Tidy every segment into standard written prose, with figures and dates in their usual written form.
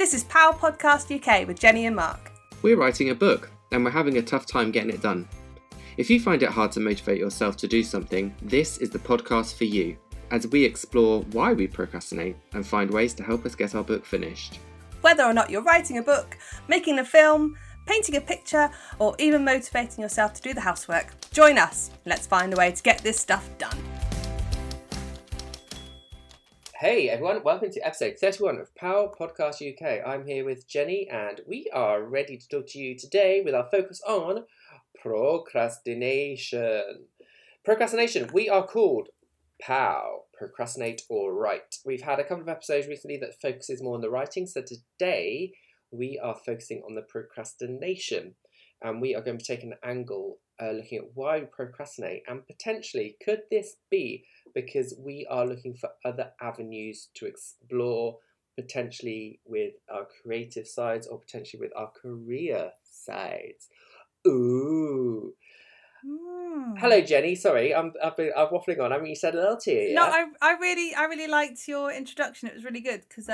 This is Power Podcast UK with Jenny and Mark. We're writing a book and we're having a tough time getting it done. If you find it hard to motivate yourself to do something, this is the podcast for you, as we explore why we procrastinate and find ways to help us get our book finished. Whether or not you're writing a book, making a film, painting a picture, or even motivating yourself to do the housework, join us. Let's find a way to get this stuff done. Hey everyone, welcome to episode 31 of Power Podcast UK. I'm here with Jenny and we are ready to talk to you today with our focus on procrastination. Procrastination, we are called POW, Procrastinate or Write. We've had a couple of episodes recently that focuses more on the writing, so today we are focusing on the procrastination, and we are going to take an angle looking at why we procrastinate, and potentially could this be because we are looking for other avenues to explore, potentially with our creative sides or potentially with our career sides. Ooh. Hello, Jenny. Sorry, I'm waffling on. I mean, you said a little to you. No, I really liked your introduction. It was really good because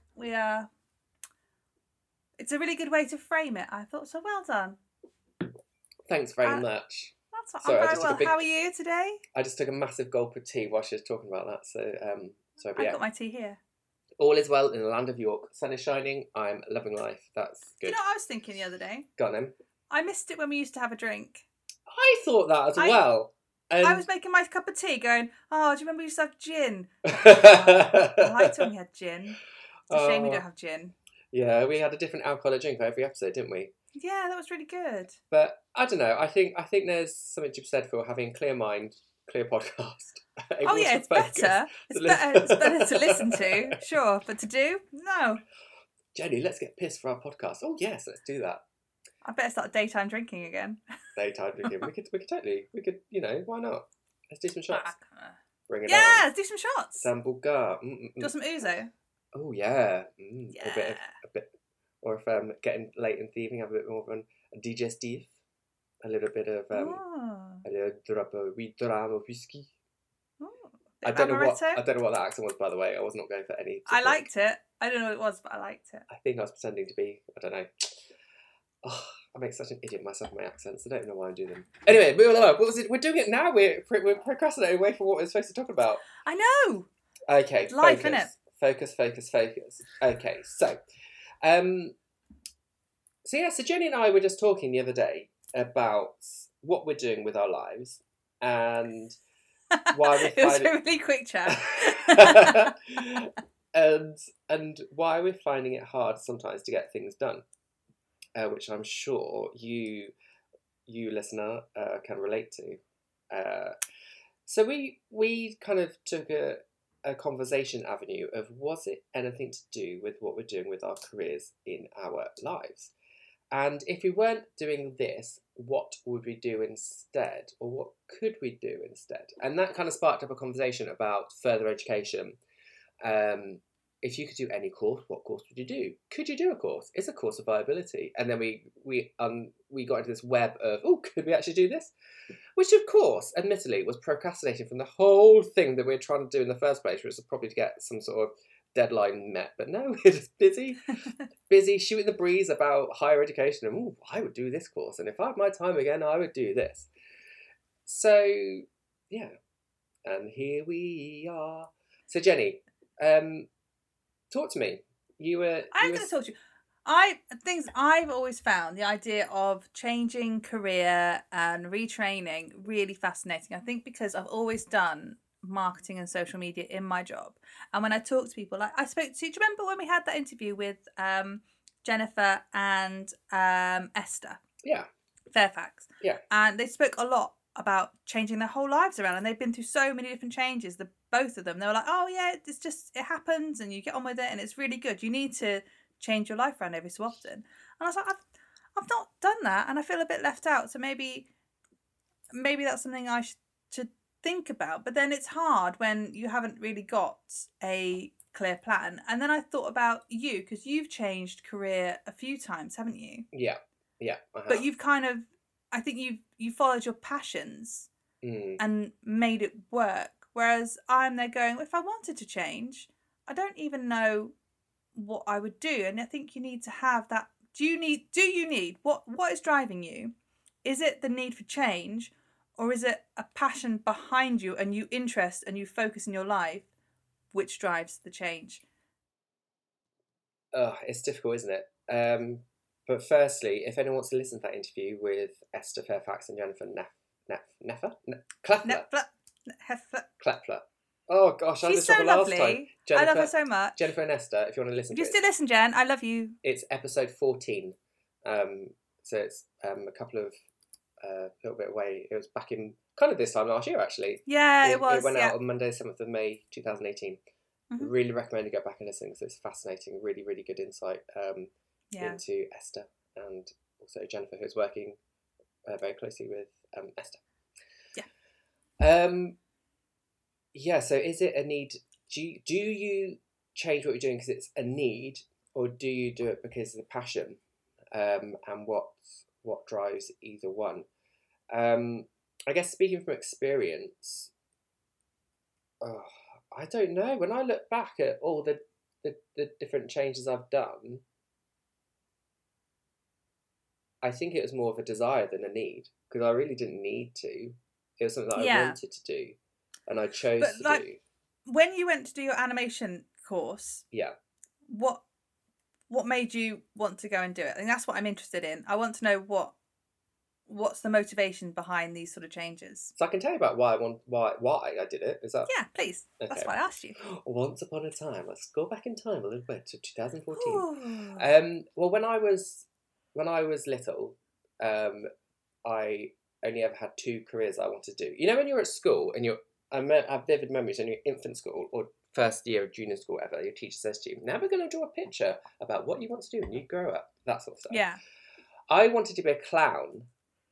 it's a really good way to frame it. I thought so. Well done. Thanks very much. That's what I'm very well. How are you today? I just took a massive gulp of tea while she was talking about that. So, I've got my tea here. All is well in the land of York. Sun is shining. I'm loving life. That's good. You know what I was thinking the other day? Go on then. I missed it when we used to have a drink. I thought that as well. I was making my cup of tea going, oh, do you remember we used to have gin? I liked when we had gin. It's a shame we don't have gin. Yeah, we had a different alcoholic drink for every episode, didn't we? Yeah, that was really good. But I don't know. I think there's something to be said for having clear mind, clear podcast. Oh yeah, it's better. It's better to listen to, sure, but to do, no. Jenny, let's get pissed for our podcast. Oh yes, let's do that. I better start daytime drinking again. Daytime drinking. We could totally. We could. Why not? Let's do some shots. Bring it on. Yeah, let's do some shots. Sambuca. Do some ouzo. Oh yeah. Yeah. A bit. Or if getting late in the evening, have a bit more of a digestif. A little bit of a little drop of whiskey. I don't know what that accent was, by the way. I was not going for any. I liked it. I don't know what it was, but I liked it. I think I was pretending to be. I don't know. Oh, I make such an idiot of myself with my accents. I don't know why I do them. Anyway, what was it? We're doing it now. We're procrastinating away from what we're supposed to talk about. I know. Okay. Life, innit? Focus. Okay, so, so Jenny and I were just talking the other day about what we're doing with our lives and why we it was a really quick chat. and why we're finding it hard sometimes to get things done. Which I'm sure you listener can relate to. So we kind of took a conversation avenue of, was it anything to do with what we're doing with our careers in our lives? And if we weren't doing this, what would we do instead? Or what could we do instead? And that kind of sparked up a conversation about further education. If you could do any course, what course would you do? Could you do a course? Is a course a viability? And then we got into this web of, could we actually do this? Which, of course, admittedly, was procrastinating from the whole thing that we're trying to do in the first place, which was probably to get some sort of deadline met. But no, we're just busy shooting the breeze about higher education. And, I would do this course. And if I had my time again, I would do this. So, yeah. And here we are. So, Jenny, talk to me. I'm going to talk to you. Things I've always found the idea of changing career and retraining really fascinating. I think because I've always done marketing and social media in my job, and when I talk to people, like I spoke to. Do you remember when we had that interview with Jennifer and Esther? Yeah. Fairfax. Yeah. And they spoke a lot about changing their whole lives around, and they've been through so many different changes. Both of them, they were like, oh yeah, it happens and you get on with it and it's really good. You need to change your life around every so often. And I was like, I've not done that and I feel a bit left out. So maybe that's something I should think about. But then it's hard when you haven't really got a clear plan. And then I thought about you, because you've changed career a few times, haven't you? Yeah, I have. But you've kind of, I think you followed your passions and made it work. Whereas I'm there going, if I wanted to change, I don't even know what I would do. And I think you need to have that. Do you need what is driving you? Is it the need for change, or is it a passion behind you and you interest and you focus in your life which drives the change? It's difficult, isn't it? But firstly, if anyone wants to listen to that interview with Esther Fairfax and Jennifer Kleffler. Klepler. Oh gosh, I had She's this so trouble last time. lovely. I love her so much. Jennifer and Esther, if you want to listen If to you it, still listen, Jen, I love you. it's episode 14. So it's a couple of little bit away. It was back in kind of this time last year, actually. Yeah, it was. It went yeah. out on Monday, 7th of May, 2018. Mhm. Really recommend you go back and listen because it's fascinating. Really, really good insight Yeah. into Esther and also Jennifer, who's working very closely with Esther. Yeah. Yeah. So is it a need? Do you change what you're doing because it's a need, or do you do it because of the passion? And what drives either one? I guess speaking from experience, I don't know. When I look back at all the different changes I've done, I think it was more of a desire than a need because I really didn't need to. It was something that I wanted to do, and I chose to do. When you went to do your animation course, Yeah. What made you want to go and do it? And that's what I'm interested in. I want to know what's the motivation behind these sort of changes. So I can tell you about why I did it. Is that? Yeah, please. Okay. That's why I asked you. Once upon a time, let's go back in time a little bit to 2014. Well, when I was little, I only ever had 2 careers I wanted to do. You know, when you're at school and I have vivid memories in your infant school or first year of junior school ever, your teacher says to you, now we're going to draw a picture about what you want to do when you grow up, that sort of stuff. Yeah. I wanted to be a clown.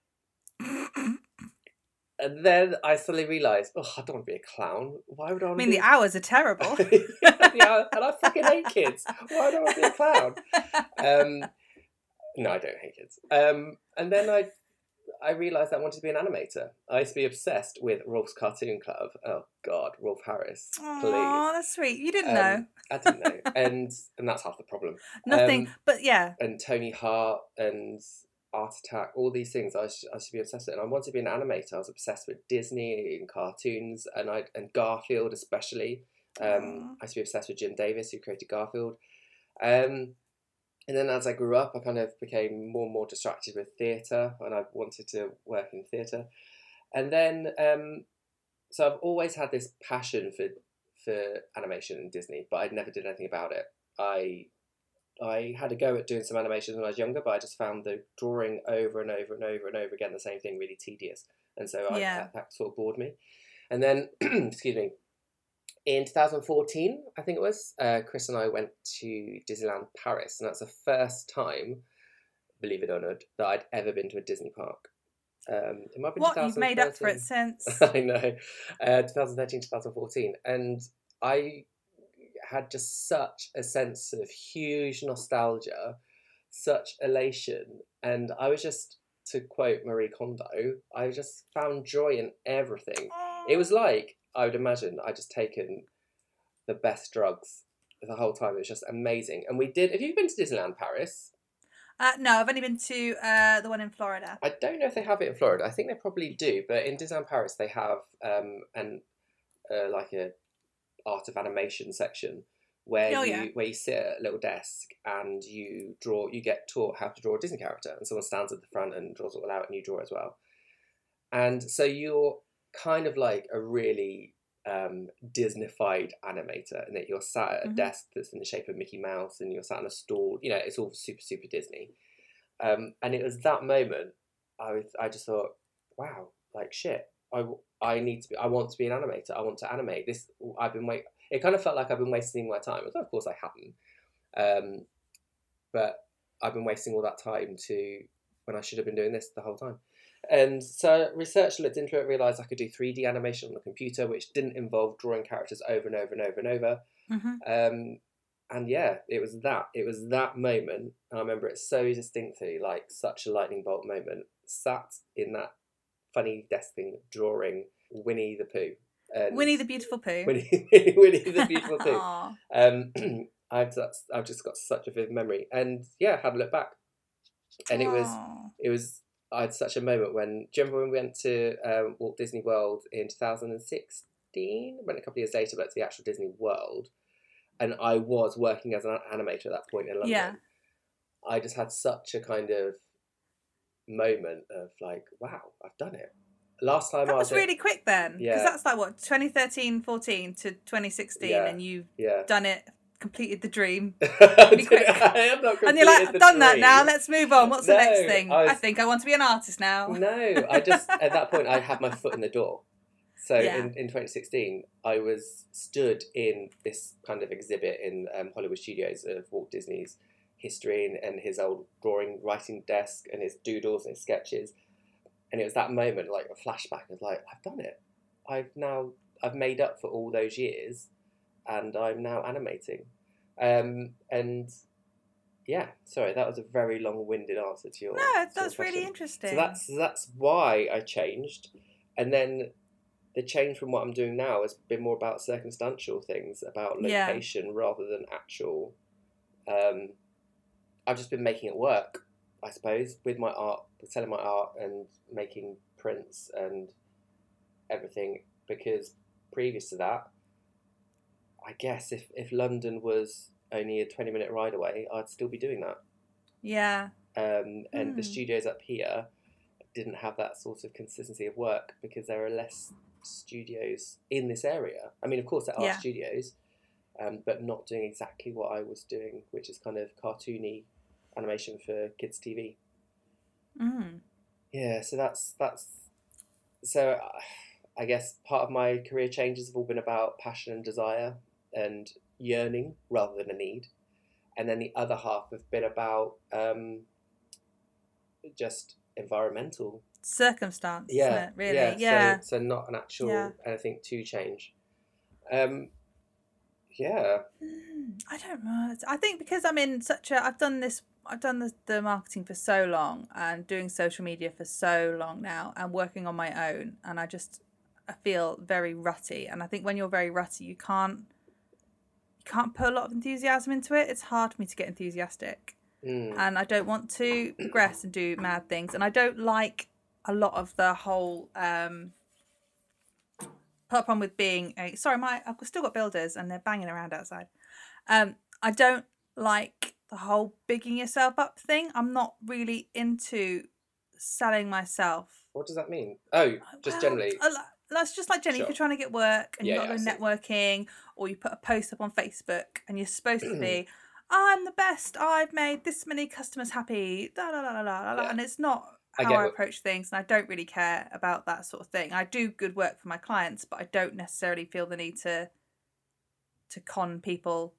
And then I suddenly realised, I don't want to be a clown. Why would I want to be... the hours are terrible. Yeah, and I fucking hate kids. Why do I want to be a clown? No, I don't hate kids. And then I realised I wanted to be an animator. I used to be obsessed with Rolf's Cartoon Club. Oh God, Rolf Harris, please. Oh, that's sweet. You didn't know. I didn't know, and that's half the problem. Nothing, but yeah. And Tony Hart and Art Attack, all these things I used to be obsessed with, and I wanted to be an animator. I was obsessed with Disney and cartoons, and Garfield especially. I used to be obsessed with Jim Davis, who created Garfield. And then as I grew up, I kind of became more and more distracted with theatre, and I wanted to work in theatre. And then, so I've always had this passion for animation and Disney, but I never did anything about it. I had a go at doing some animations when I was younger, but I just found the drawing over and over and over and over again the same thing really tedious, and so that sort of bored me. And then, excuse me, in 2014, I think it was, Chris and I went to Disneyland Paris, and that's the first time, believe it or not, that I'd ever been to a Disney park. It might be what, you've made up for it since. I know. 2013, 2014. And I had just such a sense of huge nostalgia, such elation. And I was just, to quote Marie Kondo, I just found joy in everything. It was like, I would imagine, I'd just taken the best drugs the whole time. It was just amazing. And we did... Have you been to Disneyland Paris? No, I've only been to the one in Florida. I don't know if they have it in Florida. I think they probably do. But in Disneyland Paris, they have like a art of animation section where you sit at a little desk and you get taught how to draw a Disney character, and someone stands at the front and draws it all out, and you draw as well. And so you're kind of like a really Disney-fied animator, and that you're sat at a desk that's in the shape of Mickey Mouse, and you're sat on a stool. You know, it's all super, super Disney. And it was that moment I just thought, wow, like shit, I want to be an animator. I want to animate this. It kind of felt like I've been wasting my time. Of course I haven't. But I've been wasting all that time when I should have been doing this the whole time. And so research looked into it, realised I could do 3D animation on the computer, which didn't involve drawing characters over and over and over and over. And yeah, it was that moment. And I remember it so distinctly, like such a lightning bolt moment. Sat in that funny desk thing, drawing Winnie the Pooh. Winnie the Beautiful Pooh. Winnie the Beautiful Pooh. I've just got such a vivid memory, and yeah, had a look back, and Oh. it was I had such a moment when. Do you remember when we went to Walt Disney World in 2016? Went a couple of years later, but to the actual Disney World, and I was working as an animator at that point in London. Yeah. I just had such a kind of moment of like, wow, I've done it. Last time That I was was really quick then. Because yeah, that's like what, 2013, 14 to 2016, yeah, and you've yeah. done it, completed the dream I really quick. have not And you're like, completed I've the done that now, dream. let's move on. What's the next No, thing? I I was think I want to be an artist now. no. I just at that point I had my foot in the door. So Yeah. in 2016, I was stood in this kind of exhibit in Hollywood Studios of Walt Disney's history and his old writing desk and his doodles and his sketches. And it was that moment, like a flashback of like, I've done it. I've made up for all those years, and I'm now animating. And yeah, sorry, that was a very long-winded answer to your No, to your that's really question. interesting. So that's why I changed, and then the change from what I'm doing now has been more about circumstantial things, about location rather than actual. I've just been making it work, I suppose, with my art, selling my art and making prints and everything. Because previous to that, I guess if London was only a 20-minute ride away, I'd still be doing that. Yeah. And the studios up here didn't have that sort of consistency of work because there are less studios in this area. I mean, of course, there are studios, but not doing exactly what I was doing, which is kind of cartoony animation for kids' TV. Yeah, so that's so. I guess part of my career changes have all been about passion and desire and yearning rather than a need, and then the other half have been about just environmental circumstance, isn't yeah it? Really? yeah so not an actual Yeah. anything to change yeah I don't know. I think because I'm in such a, I've done the marketing for so long and doing social media for so long now and working on my own, and I feel very rutty. And I think when you're very rutty, you can't put a lot of enthusiasm into it. It's hard for me to get enthusiastic. And I don't want to progress and do mad things. And I don't like a lot of the whole problem with being a I've still got builders and they're banging around outside. I don't like the whole bigging yourself up thing. I'm not really into selling myself. what does that mean? Oh, just generally That's just like Jenny, sure. if you're trying to get work and you've got to go I see. networking, or you put a post up on Facebook and you're supposed to be, I'm the best, I've made this many customers happy, and it's not how I approach things, and I don't really care about that sort of thing. I do good work for my clients, but I don't necessarily feel the need to con people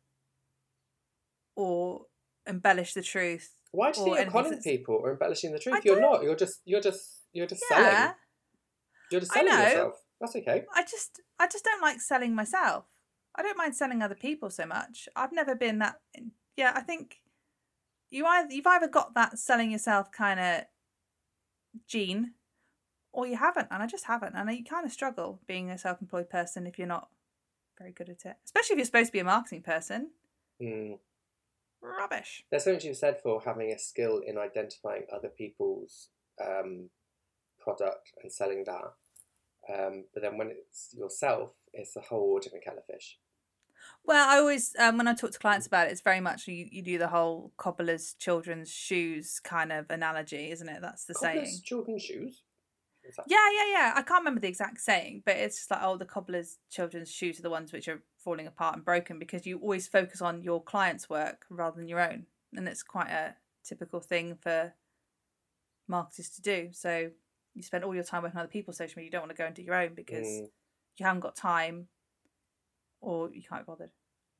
or embellish the truth. Why do you think you're conning people or embellishing the truth? You're not. You're just selling. You're just selling yourself. That's okay. I just don't like selling myself. I don't mind selling other people so much. I've never been that. Yeah, I think you've either got that selling yourself kind of gene, or you haven't. And I just haven't. And you kind of struggle being a self-employed person if you're not very good at it, especially if you're supposed to be a marketing person. Rubbish. There's something you've said for having a skill in identifying other people's product and selling that. But then when it's yourself, it's a whole different kettle of fish. Well, I always, when I talk to clients about it, it's very much you do the whole cobbler's children's shoes kind of analogy, isn't it? That's the cobbler's saying. Children's shoes? Yeah. I can't remember the exact saying, but it's just like, oh, the cobbler's children's shoes are the ones which are falling apart and broken, because you always focus on your client's work rather than your own. And it's quite a typical thing for marketers to do. So you spend all your time working on other people's social media. You don't want to go and do your own because you haven't got time or you can't be bothered.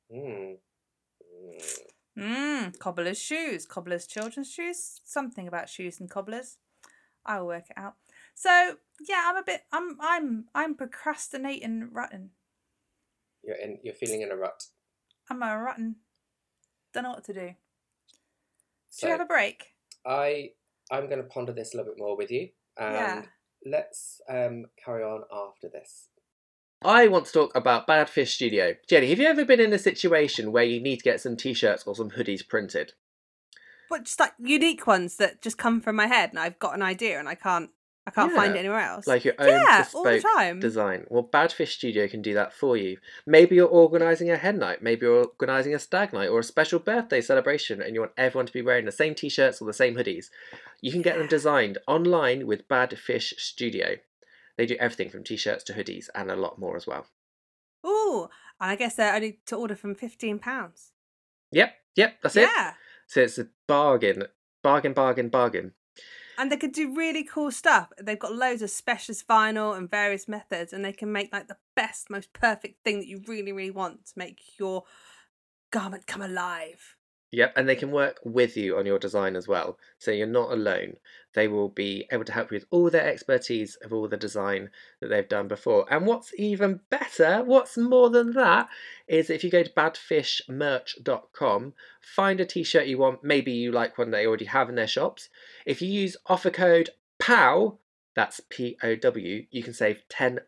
Cobbler's shoes, cobbler's children's shoes, something about shoes and cobblers. I'll work it out. So yeah, I'm procrastinating, rutting. You're feeling in a rut. I'm a rutting. Don't know what to do. Should we have a break? I'm going to ponder this a little bit more with you, and let's carry on after this. I want to talk about Bad Fish Studio. Jenny, have you ever been in a situation where you need to get some t-shirts or some hoodies printed? But just like unique ones that just come from my head and I've got an idea and I can't find it anywhere else. Like your own Yeah, all the bespoke time. design. Well, Bad Fish Studio can do that for you. Maybe you're organising a hen night, maybe you're organising a stag night or a special birthday celebration and you want everyone to be wearing the same t-shirts or the same hoodies. You can get them designed online with Bad Fish Studio. They do everything from t-shirts to hoodies and a lot more as well. Ooh, and I guess they're only to order from £15. Yep, that's it. Yeah. So it's a bargain. And they could do really cool stuff. They've got loads of specialist vinyl and various methods, and they can make like the best, most perfect thing that you really, really want to make your garment come alive. Yep, and they can work with you on your design as well. So you're not alone. They will be able to help you with all their expertise of all the design that they've done before. And what's even better, what's more than that, is if you go to badfishmerch.com, find a t-shirt you want, maybe you like one they already have in their shops. If you use offer code POW, that's POW, you can save 10%.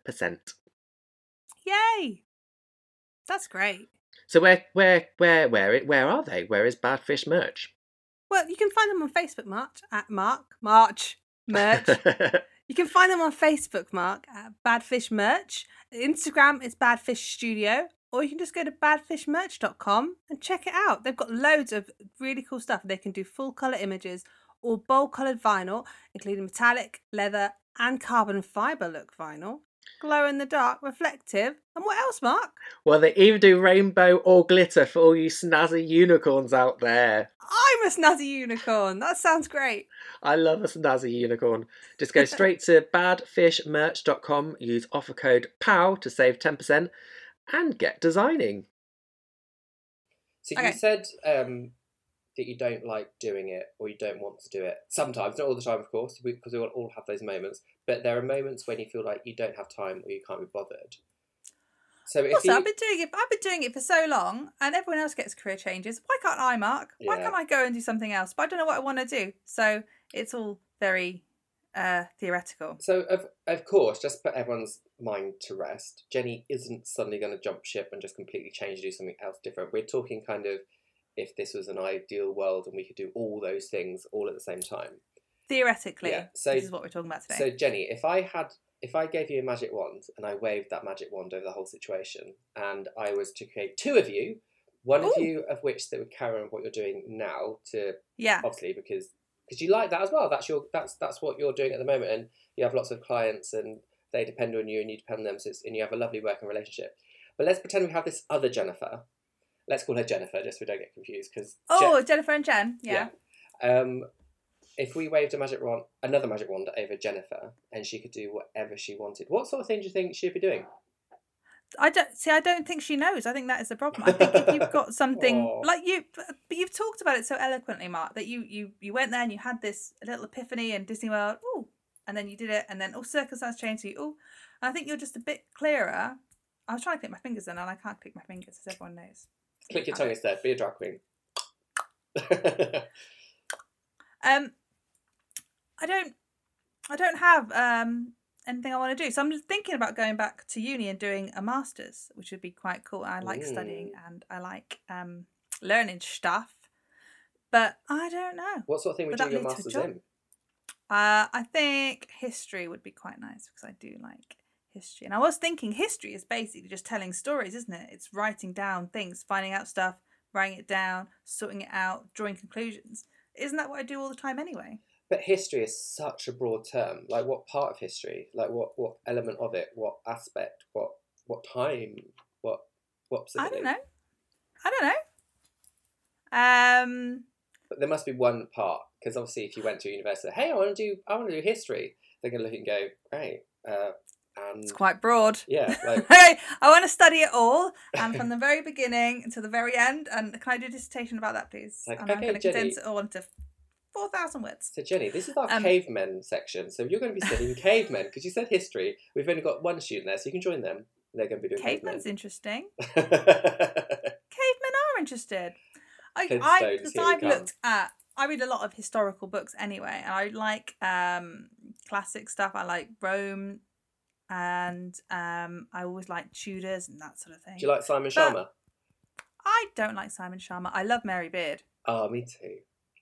Yay! That's great. So where are they? Where is Bad Fish Merch? Well, you can find them on Facebook, March Merch. You can find them on Facebook, Mark, at Badfish Merch. Instagram is Badfish Studio, or you can just go to badfishmerch.com and check it out. They've got loads of really cool stuff. They can do full colour images or bold coloured vinyl, including metallic, leather, and carbon fibre look vinyl. Glow in the dark, reflective, and what else, Mark? Well, they even do rainbow or glitter for all you snazzy unicorns out there. I'm a snazzy unicorn. That sounds great. I love a snazzy unicorn. Just go straight to badfishmerch.com, use offer code POW to save 10% and get designing. So you said that you don't like doing it or you don't want to do it. Sometimes, not all the time, of course, because we will all have those moments. But there are moments when you feel like you don't have time or you can't be bothered. So if I've been doing it for so long, and everyone else gets career changes. Why can't I, Mark? Why can't I go and do something else? But I don't know what I want to do. So it's all very theoretical. So of course, just put everyone's mind to rest. Jenny isn't suddenly going to jump ship and just completely change and do something else different. We're talking kind of if this was an ideal world and we could do all those things all at the same time. Theoretically, so this is what we're talking about today. So Jenny, if I gave you a magic wand and I waved that magic wand over the whole situation, and I was to create two of you, one of you of which that would carry on what you're doing now to obviously because you like that as well. That's what you're doing at the moment, and you have lots of clients and they depend on you and you depend on them. And you have a lovely working relationship. But let's pretend we have this other Jennifer. Let's call her Jennifer, just so we don't get confused. Jennifer and Jen, yeah. If we waved another magic wand over Jennifer, and she could do whatever she wanted, what sort of thing do you think she'd be doing? I don't think she knows. I think that is the problem. I think if you've got something but you've talked about it so eloquently, Mark, that you went there and you had this little epiphany in Disney World, and then you did it, and then circumstances changed you, and I think you're just a bit clearer. I was trying to click my fingers then, and I can't click my fingers, as everyone knows. Click your tongue instead. Be a drag queen. I don't have anything I want to do, so I'm just thinking about going back to uni and doing a master's, which would be quite cool. I like studying and I like learning stuff, but I don't know. What sort of thing would you do your master's in? I think history would be quite nice because I do like history, and I was thinking history is basically just telling stories, isn't it? It's writing down things, finding out stuff, writing it down, sorting it out, drawing conclusions. Isn't that what I do all the time anyway? But history is such a broad term. Like, what part of history? Like, what element of it? What aspect? What time? What specifically? I don't know. But there must be one part, because obviously, if you went to university, hey, I want to do history. They're going to look and go, great. It's quite broad. Yeah. Like, hey, I want to study it all, and from the very beginning to the very end. And can I do a dissertation about that, please? Like, and I'm going to condense it all into 4,000 words. So Jenny, this is our cavemen section. So you're going to be studying cavemen because you said history. We've only got one student there, so you can join them. They're going to be doing cavemen's cavemen. Interesting. Cavemen are interested. I read a lot of historical books anyway, and I like classic stuff. I like Rome, and I always liked Tudors and that sort of thing. Do you like Simon Sharma? I don't like Simon Sharma. I love Mary Beard. Oh, me too.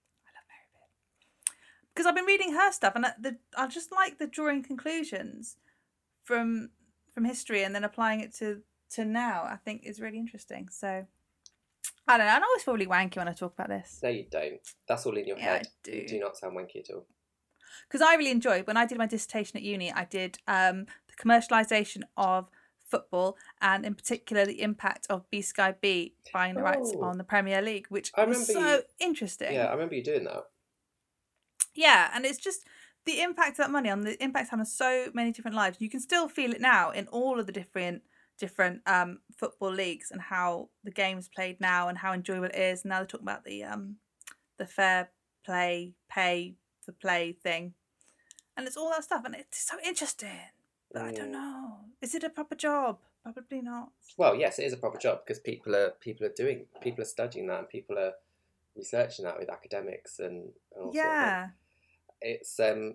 Because I've been reading her stuff, and I just like the drawing conclusions from history and then applying it to now. I think is really interesting. So I don't know. I always feel really wanky when I talk about this. No, you don't. That's all in your head. I do. You do not sound wanky at all. Because I really enjoyed when I did my dissertation at uni. I did the commercialisation of football, and in particular the impact of B Sky B buying the rights on the Premier League, which was so interesting. Yeah, I remember you doing that. Yeah, and it's just the impact of that money on the impact on so many different lives. You can still feel it now in all of the different football leagues, and how the game's played now and how enjoyable it is. Now they're talking about the fair play, pay for play thing, and it's all that stuff, and it's so interesting. But I don't know. Is it a proper job? Probably not. Well, yes, it is a proper job because people are studying that, and people are researching that with academics and all yeah. It's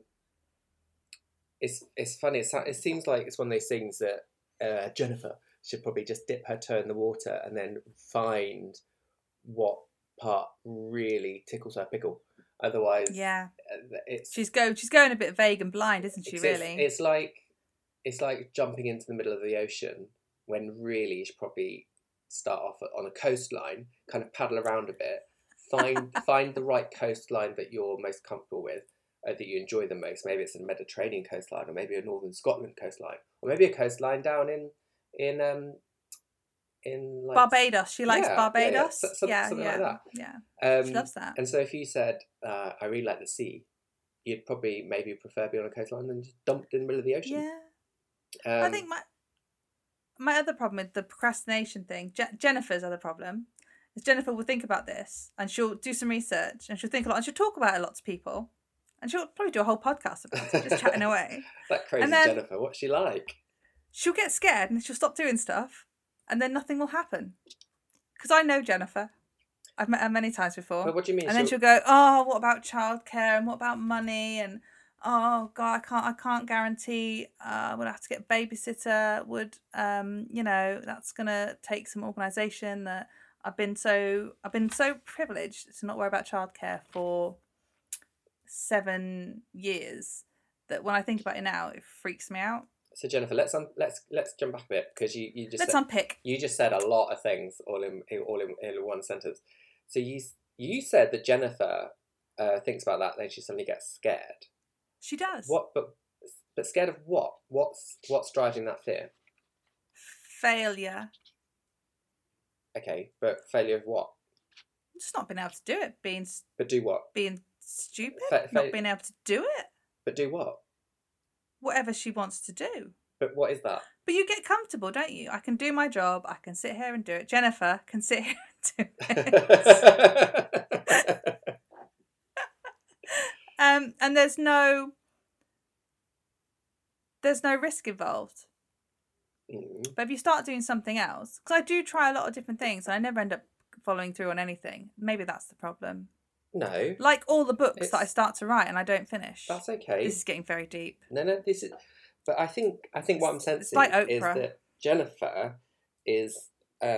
funny. It seems like it's one of those things that Jennifer should probably just dip her toe in the water and then find what part really tickles her pickle. Otherwise, yeah, she's going a bit vague and blind, isn't she? Really, it's like jumping into the middle of the ocean when really you should probably start off on a coastline, kind of paddle around a bit, find the right coastline that you're most comfortable with, that you enjoy the most. Maybe it's a Mediterranean coastline, or maybe a Northern Scotland coastline, or maybe a coastline down in like Barbados. She likes Barbados. Something like that. Yeah, she loves that. And so if you said, I really like the sea, you'd probably maybe prefer being on a coastline than just dumped in the middle of the ocean. Yeah. I think my other problem with the procrastination thing, Jennifer's other problem, is Jennifer will think about this and she'll do some research and she'll think a lot and she'll talk about it a lot to people, and she'll probably do a whole podcast about it, just chatting away. That crazy Jennifer, what's she like? She'll get scared and she'll stop doing stuff, and then nothing will happen. Because I know Jennifer. I've met her many times before. But what do you mean? And then she'll go, oh, what about childcare and what about money? And oh God, I can't guarantee. We'll have to get a babysitter. That's gonna take some organisation. That I've been so privileged to not worry about childcare for 7 years that when I think about it now, it freaks me out. So Jennifer, let's jump back a bit, because you just unpick. You just said a lot of things all in one sentence. So you said that Jennifer thinks about that, then she suddenly gets scared. She does. What? But scared of what? What's driving that fear? Failure. Okay, but failure of what? Just not being able to do it. But do what? Being stupid. Not being able to do it. But do what? Whatever she wants to do. But what is that? But you get comfortable, don't you? I can do my job. I can sit here and do it. Jennifer can sit here and do it. And there's no risk involved. But if you start doing something else, because I do try a lot of different things and I never end up following through on anything. Maybe that's the problem. No. Like all the books that I start to write and I don't finish. That's okay. This is getting very deep. No, this is. But I think what I'm sensing like is that Jennifer is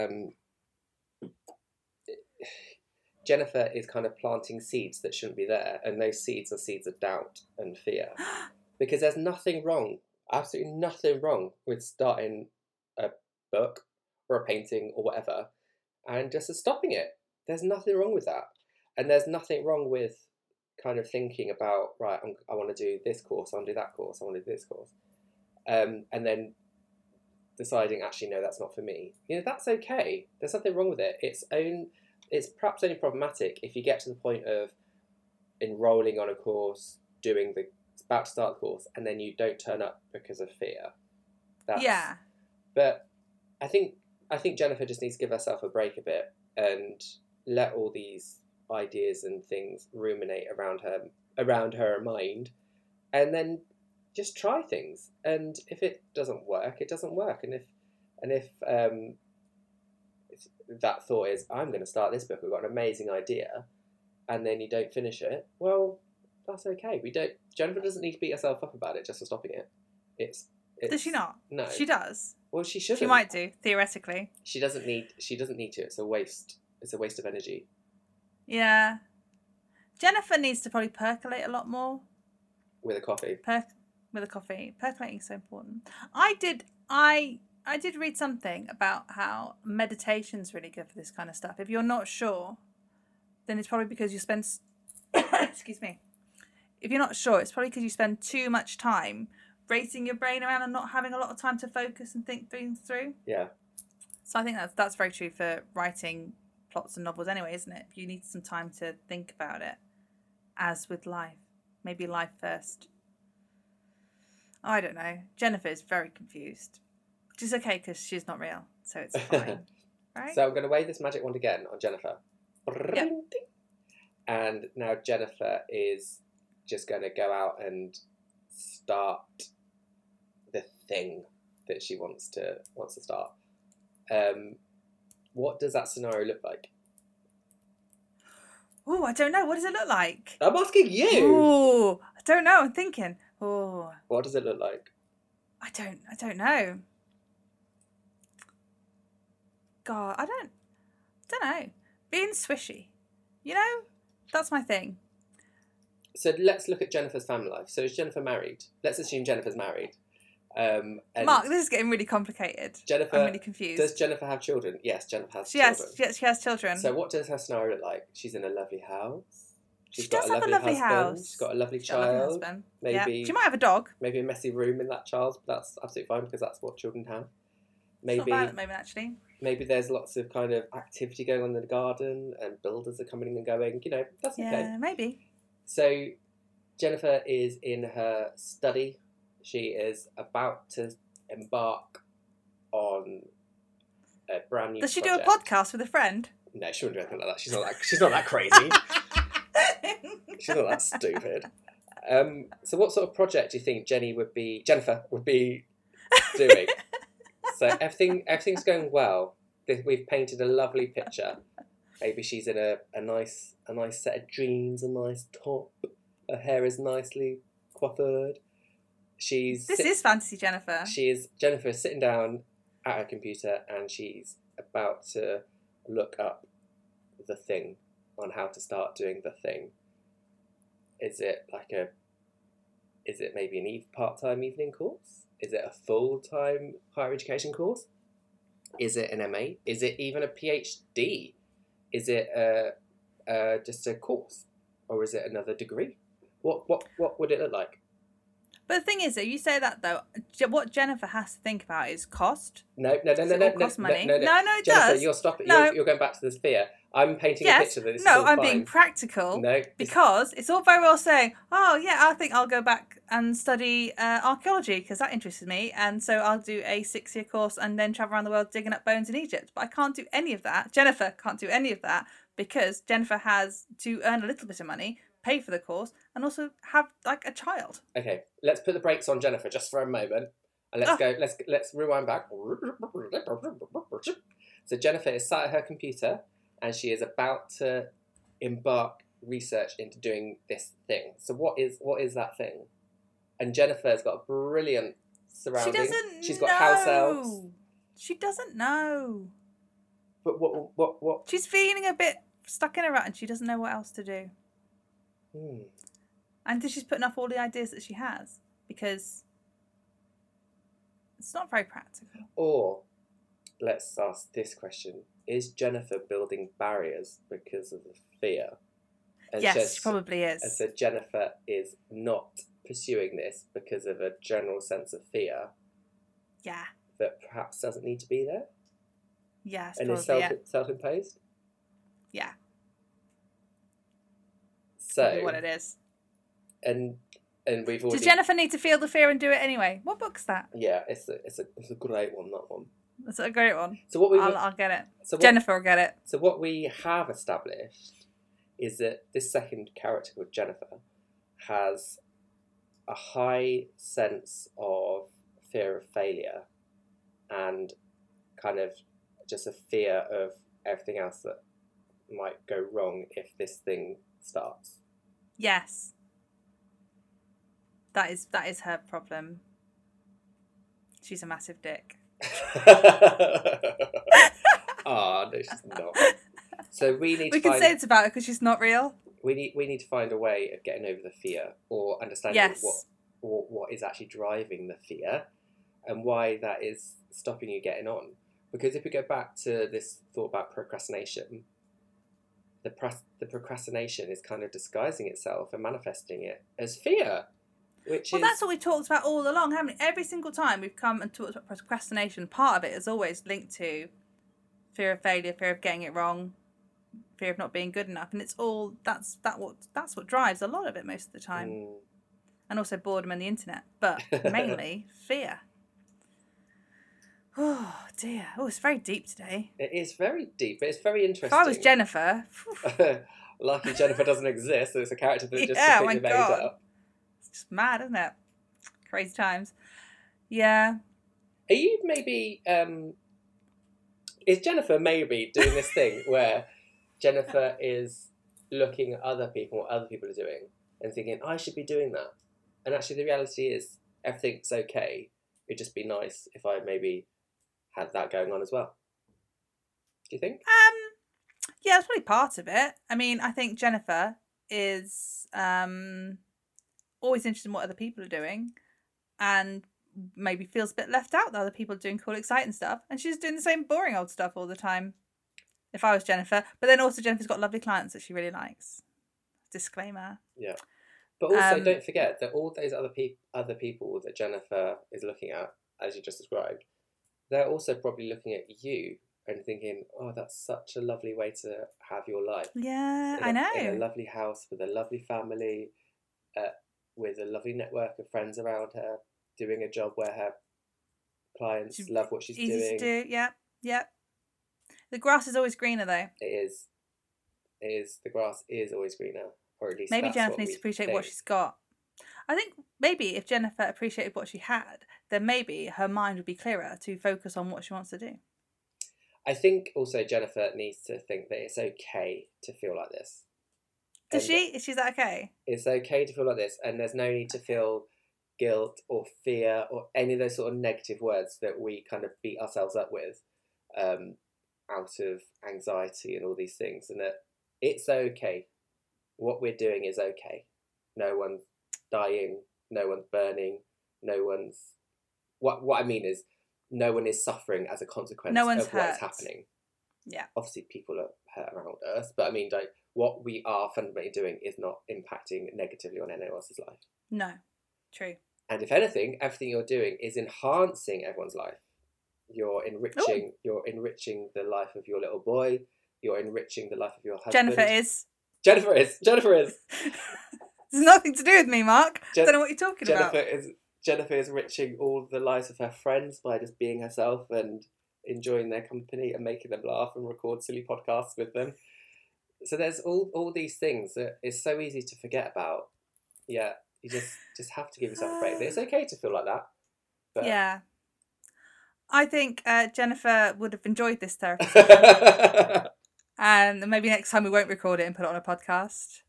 kind of planting seeds that shouldn't be there, and those seeds are seeds of doubt and fear. Because there's nothing wrong, absolutely nothing wrong with starting a book or a painting or whatever, and just stopping it. There's nothing wrong with that. And there's nothing wrong with kind of thinking about, right, I want to do this course, I want to do that course, I want to do this course. And then deciding, actually, no, that's not for me. That's okay. There's nothing wrong with it. It's perhaps only problematic if you get to the point of enrolling on a course, about to start the course, and then you don't turn up because of fear. Yeah. But I think Jennifer just needs to give herself a break a bit and let all these ideas and things ruminate around her mind, and then just try things. And if it doesn't work, it doesn't work. And if that thought is, I'm going to start this book, we've got an amazing idea, and then you don't finish it, well, that's okay. Jennifer doesn't need to beat herself up about it just for stopping it. It's Does she not? No. She does. Well, she shouldn't. She might do, theoretically. She doesn't need to. It's a waste. It's a waste of energy. Yeah. Jennifer needs to probably percolate a lot more. With a coffee. With a coffee. Percolating is so important. I did read something about how meditation's really good for this kind of stuff. If you're not sure, then it's probably because you spend excuse me. If you're not sure, it's probably because you spend too much time racing your brain around and not having a lot of time to focus and think things through. Yeah. So I think that's very true for writing plots and novels anyway, isn't it? You need some time to think about it. As with life. Maybe life first. I don't know. Jennifer is very confused. Which is okay because she's not real. So it's fine. Right? So I'm going to wave this magic wand again on Jennifer. Yep. And now Jennifer is just going to go out and start the thing that she wants to start. What does that scenario look like? Oh, I don't know. What does it look like? I'm asking you. Oh, I don't know. I'm thinking. Oh. What does it look like? I don't know. God, I don't know. Being swishy. You know? That's my thing. So let's look at Jennifer's family life. So is Jennifer married? Let's assume Jennifer's married. And Mark, this is getting really complicated. Jennifer, I'm really confused. Does Jennifer have children? Yes, Jennifer has children. Yes, she has children. So what does her scenario look like? She's in a lovely house. She does have a lovely house. She's got a lovely She's got a lovely child. husband. Maybe yeah. She might have a dog. Maybe a messy room in that child's, but that's absolutely fine because that's what children have. Maybe, it's not bad at the moment, actually. Maybe there's lots of kind of activity going on in the garden and builders are coming and going. You know, that's okay. Yeah, maybe. So Jennifer is in her study. She is about to embark on a brand new Does she project. do a podcast with a friend? No, she wouldn't do anything like that. She's not that crazy. She's not that stupid. So what sort of project do you think Jennifer would be doing? So everything's going well. We've painted a lovely picture. Maybe she's in a nice set of jeans, a nice top. Her hair is nicely coiffured. This is fantasy Jennifer. Jennifer is sitting down at her computer and she's about to look up the thing on how to start doing the thing. Is it maybe an part-time evening course? Is it a full-time higher education course? Is it an MA? Is it even a PhD? Is it just a course? Or is it another degree? What would it look like? But the thing is, though, you say that, though, what Jennifer has to think about is cost. No, cost money. No, it Jennifer, does. You're stopping. No. You're going back to the sphere. I'm painting a picture that this is no, all I'm fine. being practical. No, because it's all very well saying, oh, yeah, I think I'll go back and study archaeology because that interests me. And so I'll do a 6-year course and then travel around the world digging up bones in Egypt. But I can't do any of that. Jennifer can't do any of that because Jennifer has to earn a little bit of money, pay for the course, and also have like a child. Okay, let's put the brakes on Jennifer just for a moment, and let's rewind back. So Jennifer is sat at her computer, and she is about to embark research into doing this thing. So what is that thing? And Jennifer's got a brilliant surrounding. She doesn't. She's got house elves. She doesn't know. But what? She's feeling a bit stuck in a rut, and she doesn't know what else to do. And she's putting off all the ideas that she has because it's not very practical. Or let's ask this question: is Jennifer building barriers because of the fear? And yes, she probably is. And so Jennifer is not pursuing this because of a general sense of fear. Yeah. That perhaps doesn't need to be there. Yes, and probably, is self-imposed. Yeah. So probably what it is. And we've already. Does Jennifer need to feel the fear and do it anyway? What book's that? Yeah, it's a great one. That one. It's a great one. So what I'll get it. So Jennifer will get it. So what we have established is that this second character called Jennifer has a high sense of fear of failure and kind of just a fear of everything else that might go wrong if this thing starts. Yes. That is her problem. She's a massive dick. No, she's not. So we can say it's about her because she's not real. We need to find a way of getting over the fear, or understanding what is actually driving the fear, and why that is stopping you getting on. Because if we go back to this thought about procrastination, the procrastination is kind of disguising itself and manifesting it as fear. That's what we talked about all along, haven't we? Every single time we've come and talked about procrastination, part of it is always linked to fear of failure, fear of getting it wrong, fear of not being good enough, and it's all that's what drives a lot of it most of the time, and also boredom and the internet, but mainly fear. Oh dear! Oh, it's very deep today. It is very deep, but it's very interesting. If I was Jennifer, lucky Jennifer doesn't exist, so it's a character that just completely made up. It's just mad, isn't it? Crazy times. Yeah. Are you maybe? Is Jennifer maybe doing this thing where Jennifer is looking at other people, what other people are doing, and thinking, I should be doing that. And actually the reality is everything's okay. It'd just be nice if I maybe had that going on as well. Do you think? Yeah, that's probably part of it. I mean, I think Jennifer is always interested in what other people are doing, and maybe feels a bit left out that other people are doing cool, exciting stuff, and she's doing the same boring old stuff all the time. If I was Jennifer, but then also Jennifer's got lovely clients that she really likes. Disclaimer. Yeah, but also don't forget that all those other people that Jennifer is looking at, as you just described, they're also probably looking at you and thinking, "Oh, that's such a lovely way to have your life." Yeah, I know. In a lovely house with a lovely family, with a lovely network of friends around her, doing a job where her clients love what she's doing. Easy to do. Yeah. The grass is always greener, though. It is. The grass is always greener, or at least maybe Jennifer needs to appreciate what she's got. I think maybe if Jennifer appreciated what she had, then maybe her mind would be clearer to focus on what she wants to do. I think also Jennifer needs to think that it's okay to feel like this. Does she? Is she that okay? It's okay to feel like this, and there's no need to feel guilt or fear or any of those sort of negative words that we kind of beat ourselves up with out of anxiety and all these things, and that it's okay. What we're doing is okay. No one's dying, no one's burning, no one's... What I mean is, no one is suffering as a consequence of what's happening. Yeah. Obviously, people are hurt around us, but I mean, like, what we are fundamentally doing is not impacting negatively on anyone else's life. No, true. And if anything, everything you're doing is enhancing everyone's life. You're enriching the life of your little boy. You're enriching the life of your husband. Jennifer is. There's nothing to do with me, Mark. I don't know what you're talking about. Jennifer is enriching all the lives of her friends by just being herself and enjoying their company and making them laugh and record silly podcasts with them. So there's all these things that it's so easy to forget about. Yeah, you just have to give yourself a break. It's okay to feel like that. But... Yeah. I think Jennifer would have enjoyed this therapy. And maybe next time we won't record it and put it on a podcast.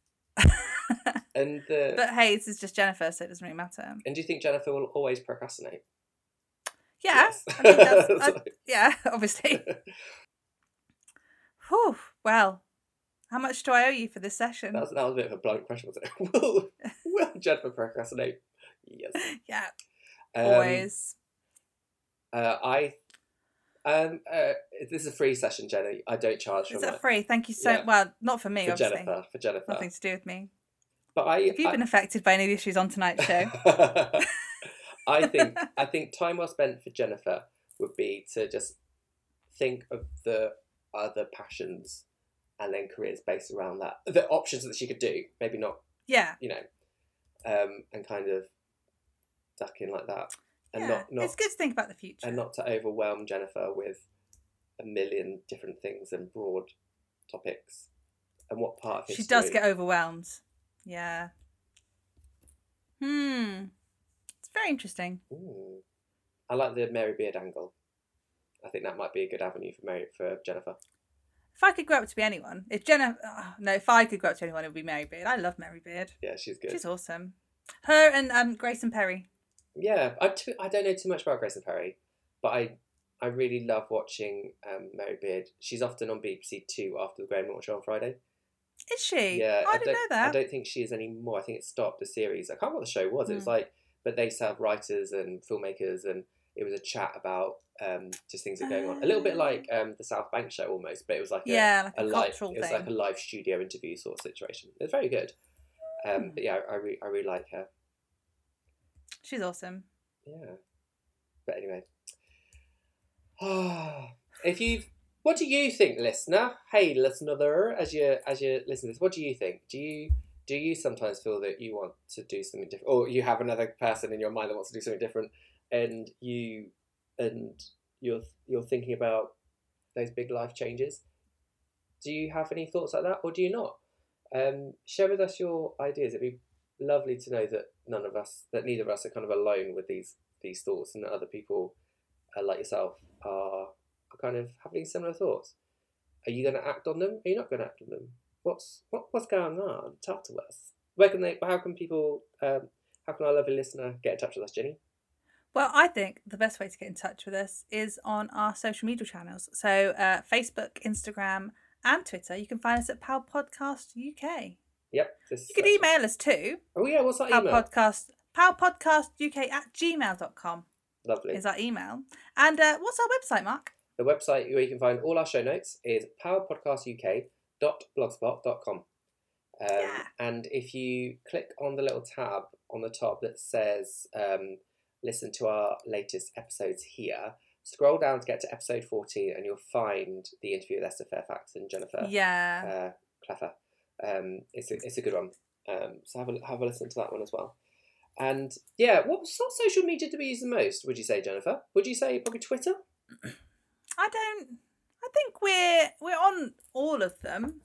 But hey, this is just Jennifer, so it doesn't really matter. And do you think Jennifer will always procrastinate? Yeah, yes. I think that's yeah, obviously. Whew, well, how much do I owe you for this session? That was a bit of a blunt question, wasn't it? Will Jennifer procrastinate? Yes. Yeah. Always. This is a free session, Jenny. I don't charge for it. Is that free? Thank you so well. Not for me, for obviously. For Jennifer. Nothing to do with me. But have you been affected by any of the issues on tonight's show? I think time well spent for Jennifer would be to just think of the other passions and then careers based around that. The options that she could do, maybe not. Yeah. And kind of duck in like that. And not it's good to think about the future. And not to overwhelm Jennifer with a million different things and broad topics. And what part of history... She does get overwhelmed. Yeah. It's very interesting. I like the Mary Beard angle. I think that might be a good avenue for Jennifer. If I could grow up to be anyone, if I could grow up to anyone, it would be Mary Beard. I love Mary Beard. Yeah, she's good. She's awesome. Her and Grayson Perry. Yeah, I don't know too much about Grace and Perry, but I really love watching Mary Beard. She's often on BBC Two after the Graham Norton show on Friday. Is she? Yeah, I didn't know that. I don't think she is anymore. I think it stopped the series. I can't remember what the show was. It was like, but they used to have writers and filmmakers, and it was a chat about just things that are going on. A little bit like the South Bank show almost, but it was like a live. cultural It was thing. like a live studio interview sort of situation. It was very good. But yeah, I really like her. She's awesome. Yeah. But anyway, what do you think, listener? Hey, listener, there, as you listen to this, what do you think? Do you sometimes feel that you want to do something different, or you have another person in your mind that wants to do something different, and you're thinking about those big life changes? Do you have any thoughts like that, or do you not? Share with us your ideas. It'd be lovely to know that neither of us are kind of alone with these thoughts, and that other people like yourself are kind of having similar thoughts. Are you going to act on them? Are you not going to act on them? What's going on? Talk to us. How can our lovely listener get in touch with us, Jenny? Well, I think the best way to get in touch with us is on our social media channels. So Facebook, Instagram, and Twitter. You can find us at Pal Podcast UK. Yep. You can email us too. Oh yeah, what's that email? palpodcastuk@gmail.com. Lovely. Is our email. And what's our website, Mark? The website where you can find all our show notes is palpodcastuk.blogspot.com. And if you click on the little tab on the top that says listen to our latest episodes here, scroll down to get to episode 14 and you'll find the interview with Esther Fairfax and Jennifer Cleffer. It's a good one. So have a listen to that one as well. And yeah, what social media do we use the most, would you say, Jennifer? Would you say probably Twitter? I think we're on all of them.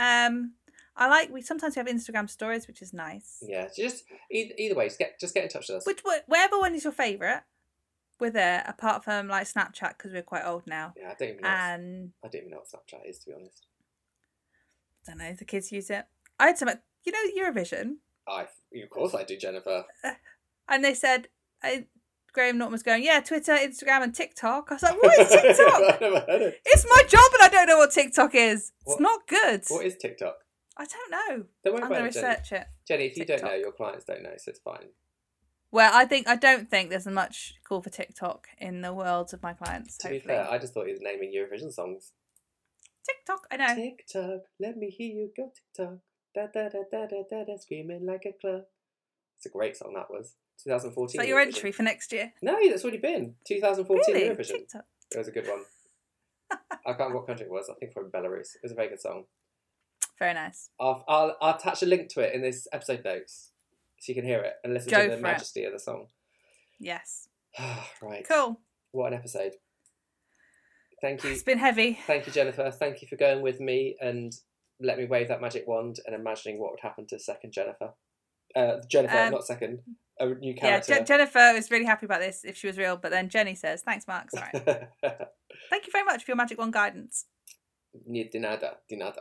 We sometimes have Instagram stories, which is nice. Yeah, just either way, just get in touch with us. Whatever one is your favourite, we're there. Apart from like Snapchat, because we're quite old now. Yeah, I don't even know what Snapchat is, to be honest. I don't know. The kids use it. I had some. Eurovision. Of course I do, Jennifer. And they said, Graham Norton was going, Twitter, Instagram, and TikTok. I was like, what is TikTok? I've never heard it. It's my job, and I don't know what TikTok is. It's not good. What is TikTok? I don't know. Don't worry I'm going to research it. Jenny, if you don't know, your clients don't know, so it's fine. Well, I don't think there's much call for TikTok in the worlds of my clients. To be fair, I just thought he was naming Eurovision songs. TikTok, I know. TikTok, let me hear you go TikTok. Da da da da da da da, screaming like a club. It's a great song, that was. 2014. Is that your entry for next year? No, that's already been. 2014 really? Eurovision. TikTok. It was a good one. I can't remember what country it was. I think from Belarus. It was a very good song. Very nice. I'll attach a link to it in this episode notes so you can hear it and listen to the majesty of the song. Yes. Right. Cool. What an episode. Thank you. It's been heavy. Thank you, Jennifer. Thank you for going with me and let me wave that magic wand and imagining what would happen to second Jennifer. Jennifer, not second. A new character. Yeah, Jennifer was really happy about this if she was real, but then Jenny says, thanks, Mark. Sorry. Thank you very much for your magic wand guidance. De nada.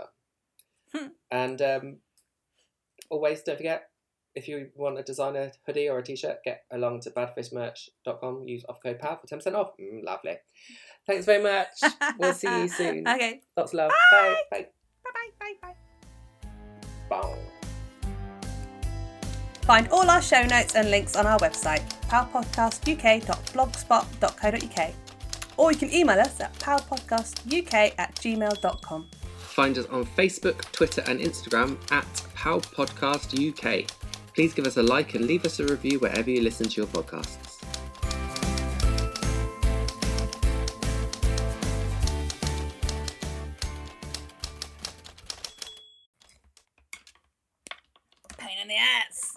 And always don't forget, if you want to design a hoodie or a t-shirt, get along to badfishmerch.com, use offer code PAL for 10% off. Lovely. Thanks very much. We'll see you soon. Okay. Lots of love. Bye. Bye. Bye. Bye. Find all our show notes and links on our website, palpodcastuk.blogspot.co.uk, or you can email us at palpodcastuk@gmail.com. Find us on Facebook, Twitter and Instagram at Pal Podcast UK. Please give us a like and leave us a review wherever you listen to your podcasts. Pain in the ass.